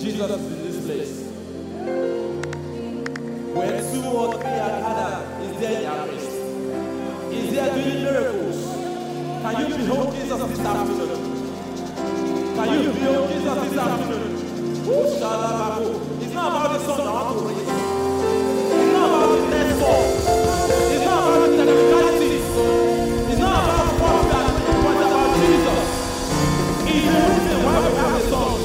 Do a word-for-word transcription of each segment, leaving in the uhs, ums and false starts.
Jesus is in this place. Where two or three are gathered, is there in your midst? Is there doing miracles? Can you behold Jesus this afternoon? Can you behold Jesus this afternoon? It's not about the song I want to raise. It's not about the next song. It's not about the technicalities. It's not about what we are doing, but it's about Jesus. He's the reason why we have the song.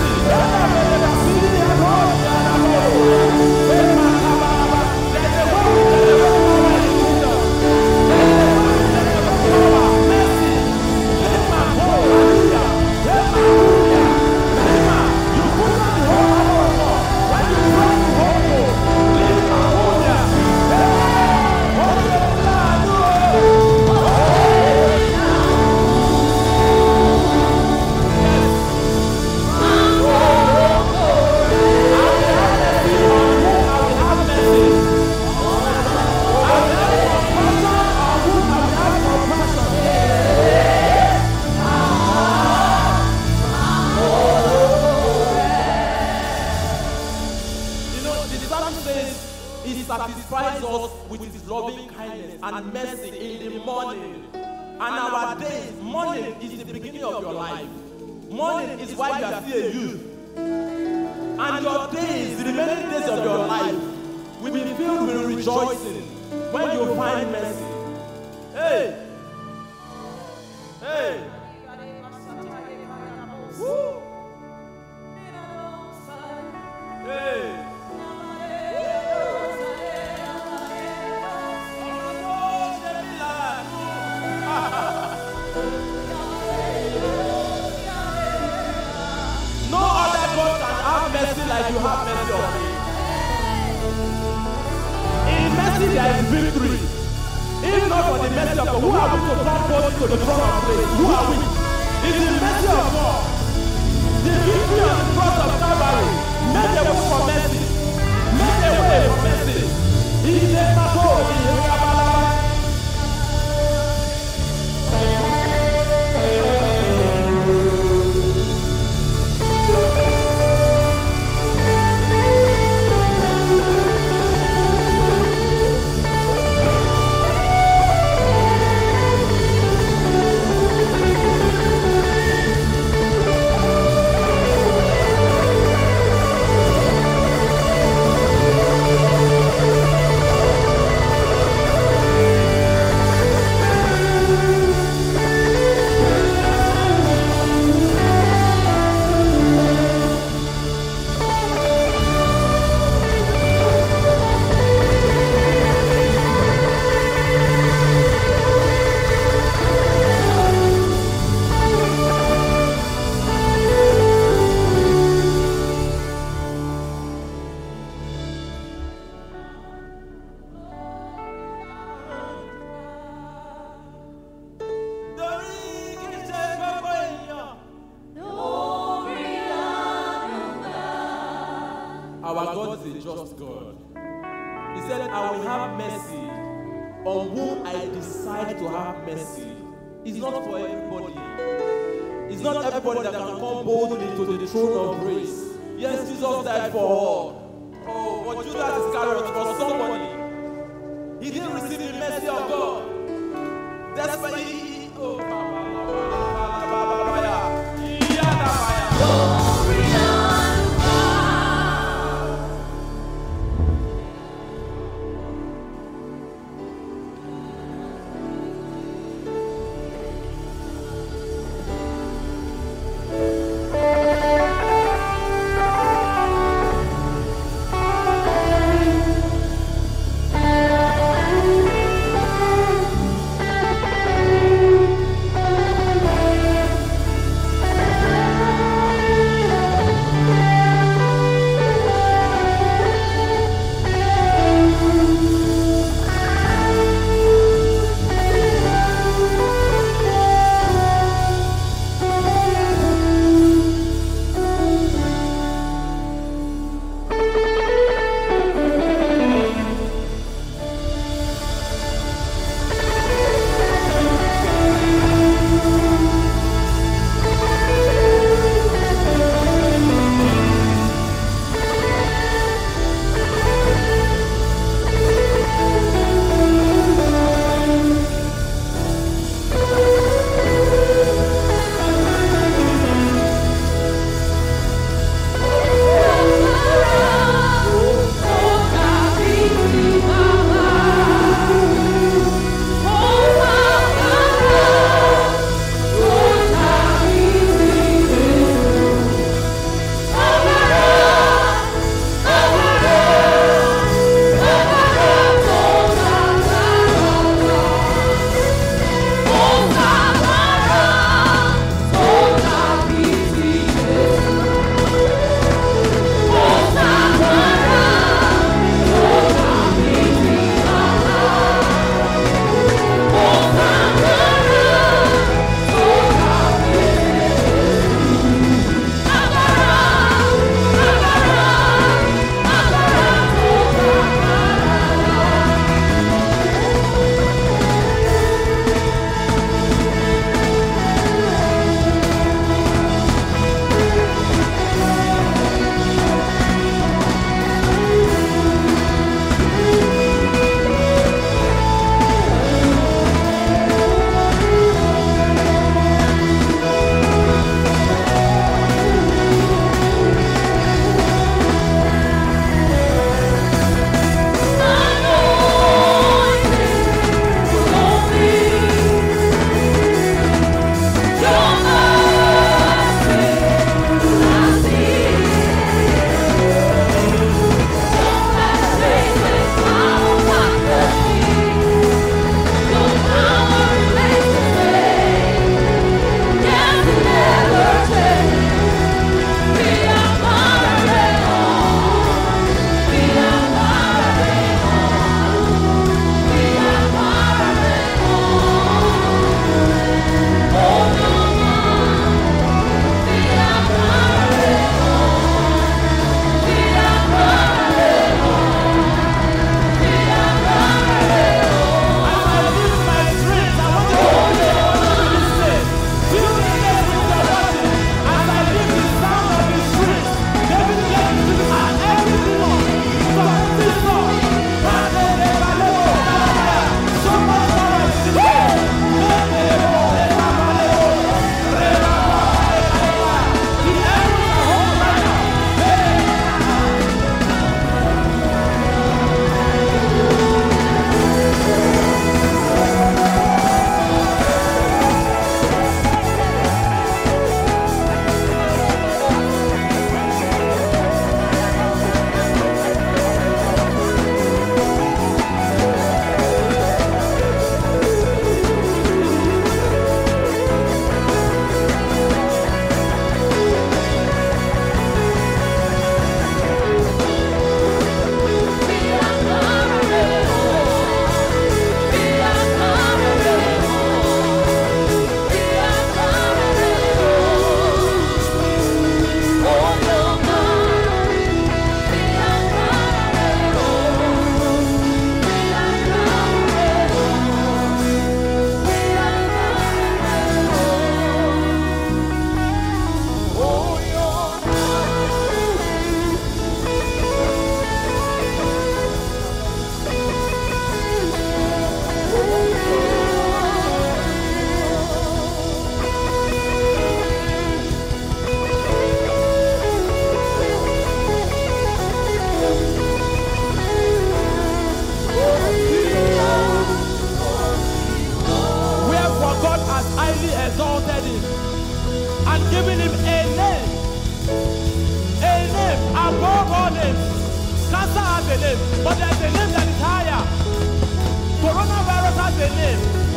There's a He satisfies us with His loving kindness and mercy in the morning. And our days, morning is the beginning of your life. Morning is why you are still a youth. And your days, the remaining days of your life, will be filled with rejoicing when you find mercy. Hey! Hey! Woo! Hey! No other God can have mercy like you have mercy on me. In mercy there is victory. If not for the mercy of God, who are we to come boldly to the throne of grace? Who are we? It's the mercy of God. The victory on the cross of Calvary made a way for mercy. Made a way for mercy. He is a battle. He is a battle. Our God is a just God. He said, I will have mercy on whom I decide to have mercy. It's not for everybody. It's not everybody that can come boldly to the throne of grace. Yes, Jesus died for all. Oh, but Judas Iscariot, for somebody, he didn't receive the mercy of God. That's why he... Oh,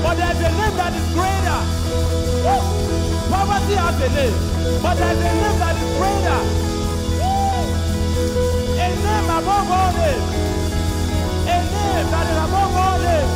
But there's a name that is greater. Woo! Poverty has a name, but there's a name that is greater. Woo! A name above all names. A name that is above all names.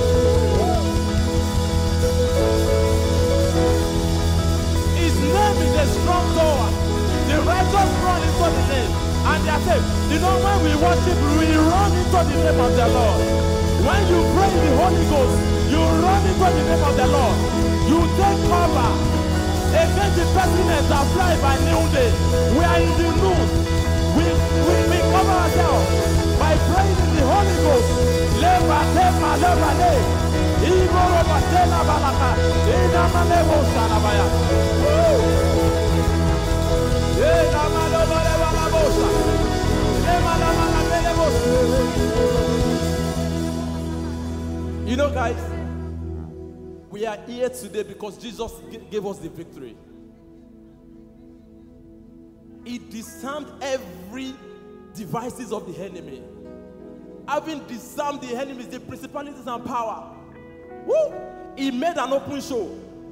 His name is a strong tower. The righteous run into the name, and they are saved. You know, when we worship, we run into the name of the Lord. When you pray in the Holy Ghost, you run into the name of the Lord. You take cover against the pestilence that fly by noonday. We are in the noon. We, we, we cover ourselves by praying in the Holy Ghost. Leva, leva, leva, le. Igoro batela balaka. Ina malebo salabaya. Ina malebo leva bosa. Ema la malebo. You know, guys, we are here today because Jesus gave us the victory. He disarmed every devices of the enemy. Having disarmed the enemies, the principalities and power, woo, he made an open show.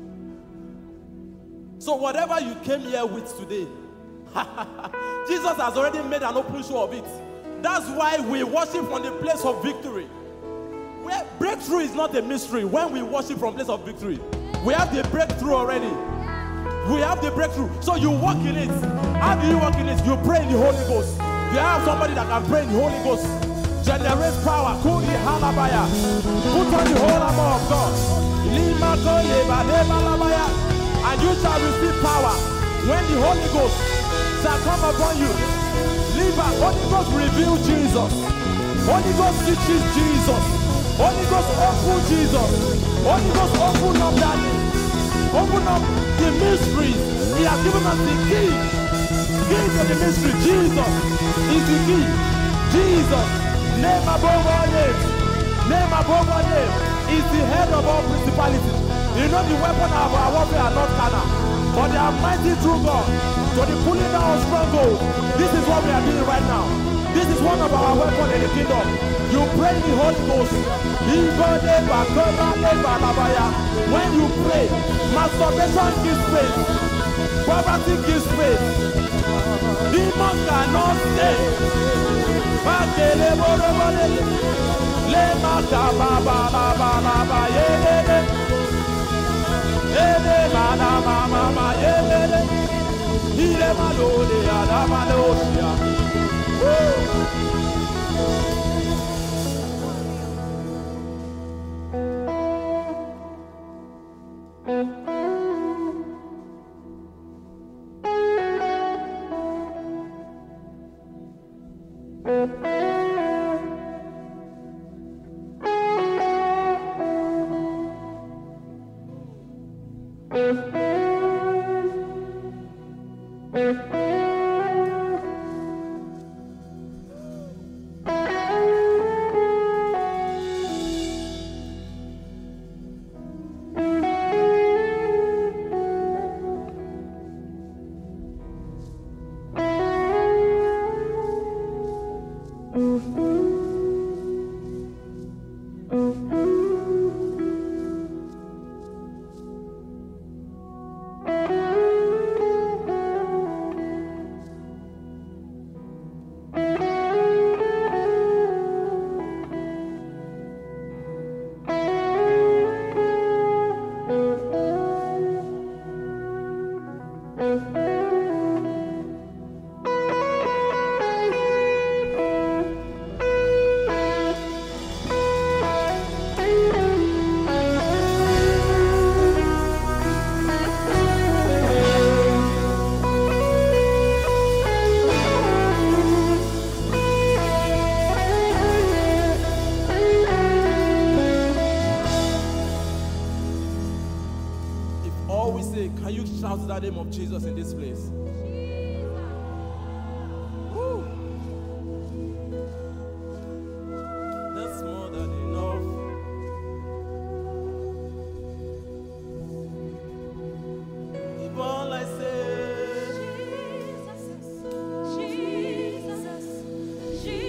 So whatever you came here with today, Jesus has already made an open show of it. That's why we worship from the place of victory. Where breakthrough is not a mystery. When we worship from place of victory, we have the breakthrough already. We have the breakthrough. So you walk in it. How do you walk in it? You pray in the Holy Ghost. You have somebody that can pray in the Holy Ghost. Generate power. Put on the whole armor of God. And you shall receive power when the Holy Ghost shall come upon you. Holy Ghost reveal Jesus. Holy Ghost teaches Jesus. Holy Ghost open Jesus. Holy Ghost open up that name. Open up the mysteries. He has given us the key. Key to the mystery. Jesus is the key. Jesus, name above all names. Name above all names. Is the head of all principalities. You know the weapon of our warfare are not carnal, but they are mighty through God. So the pulling down of strongholds. This is what we are doing right now. This is one of our weapons in the kingdom. You pray in the Holy Ghost. When you pray, masturbation gives faith. Poverty gives faith. Demons cannot stay. The name of Jesus in this place. Woo. That's more than enough. If all I say, Jesus, Jesus,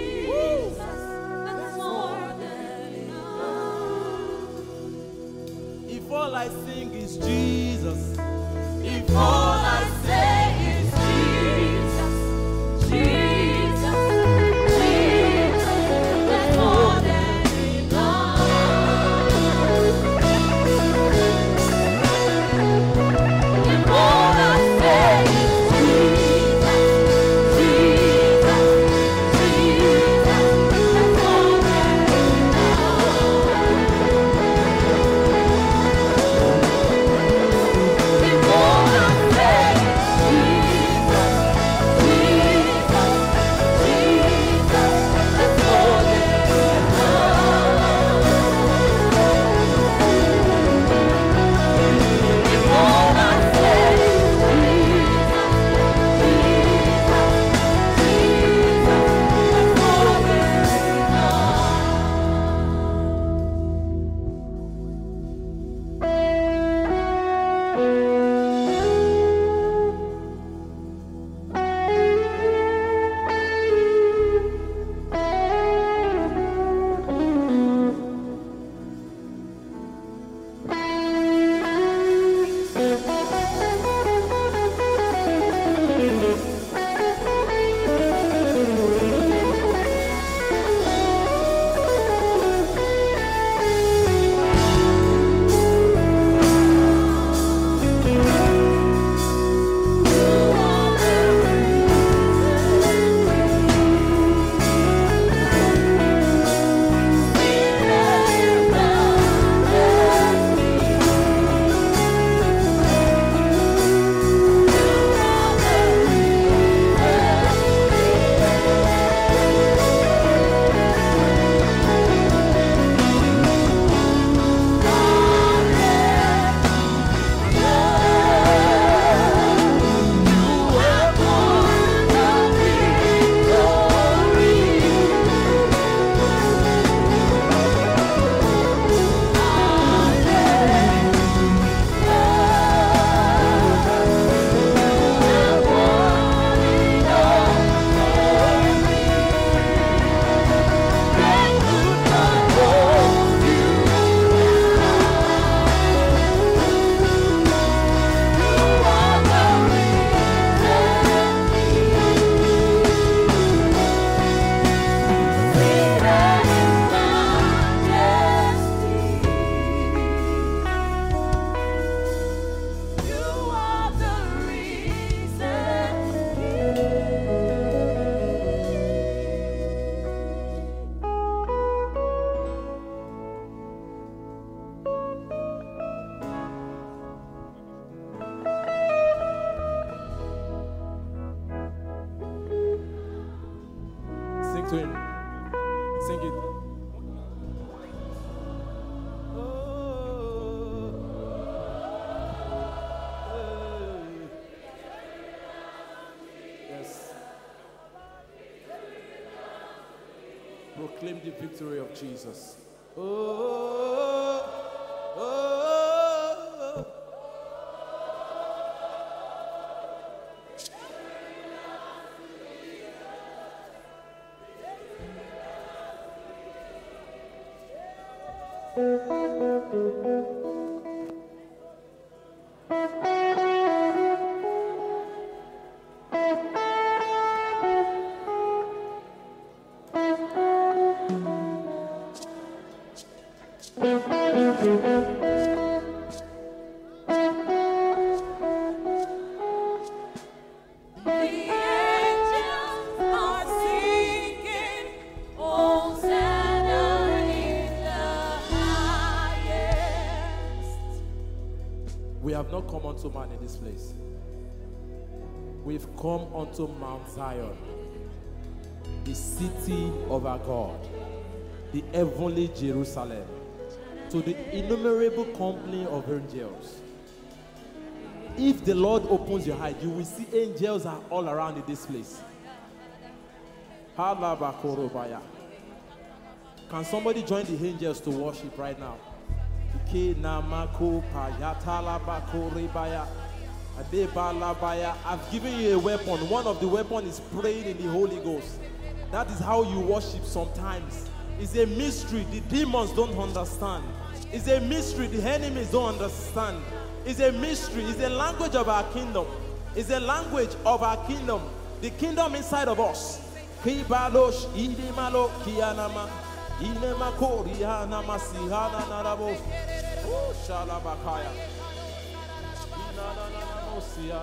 Jesus, that's more than enough. all I sing is Jesus. If all I say is Jesus, Jesus, Jesus, that's more than enough. If all I say is Jesus, Jesus, Jesus, that's more than enough. If all I say is Jesus, Jesus, Jesus, that's more than enough. If all I say is Jesus, Jesus, Jesus, that's more than Sing to him. Sing it. Yes. Proclaim the victory of Jesus. Oh, oh, oh. The angels are singing, Hosanna in the highest. We have not come unto man in this place. We've come unto Mount Zion, the city of our God, the heavenly Jerusalem, to the innumerable company of angels. If the Lord opens your eyes, you will see angels are all around in this place. Halabakorobaya. Can somebody join the angels to worship right now? Ike namako payatalabakoribaya. Adebalabaya. I've given you a weapon. One of the weapons is praying in the Holy Ghost. That is how you worship sometimes. It's a mystery. The demons don't understand. It's a mystery the enemies don't understand. It's a mystery. It's a language of our kingdom. It's a language of our kingdom. The kingdom inside of us. Kibalosh idimalo kianama inema koriana masihana narabo. Oh shalabakaya. Inana nanamosia.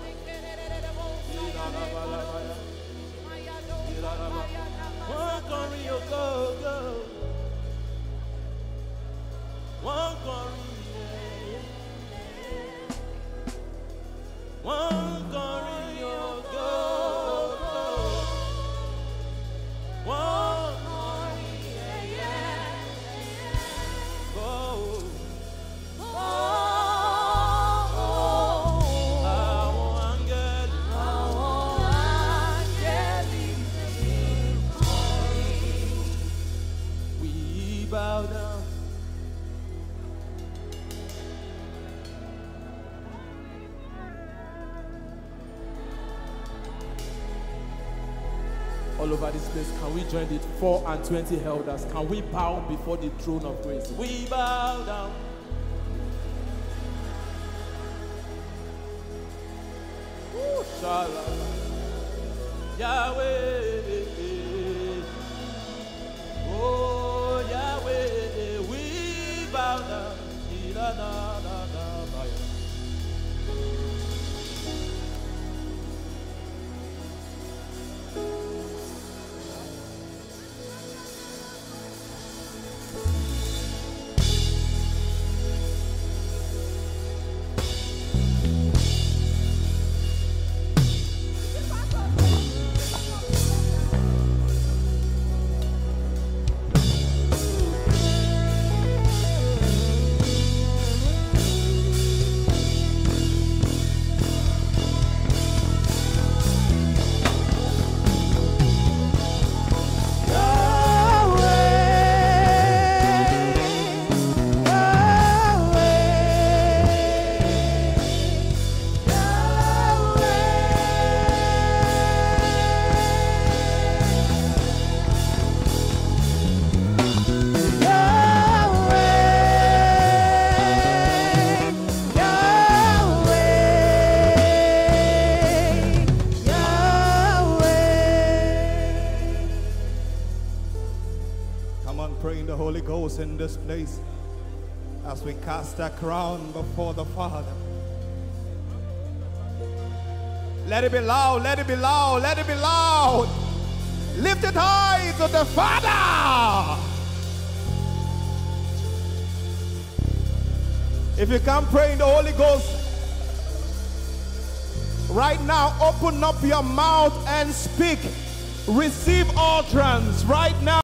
Inana balabaya. Inana balabaya. One glory, go go. One glory. One glory, oh go, go. One glory, yeah, yeah, yeah. Go. Oh, oh, oh. Angel, angel, we bow down. All over this place, can we join the four and twenty elders? Can we bow before the throne of grace? We bow down. Ooh, shalom. Yahweh. Oh, Yahweh. We bow down. Praying the Holy Ghost in this place as we cast our crown before the Father. Let it be loud, let it be loud, let it be loud. Lift it high to the Father. If you can't pray in the Holy Ghost right now, open up your mouth and speak. Receive utterance right now.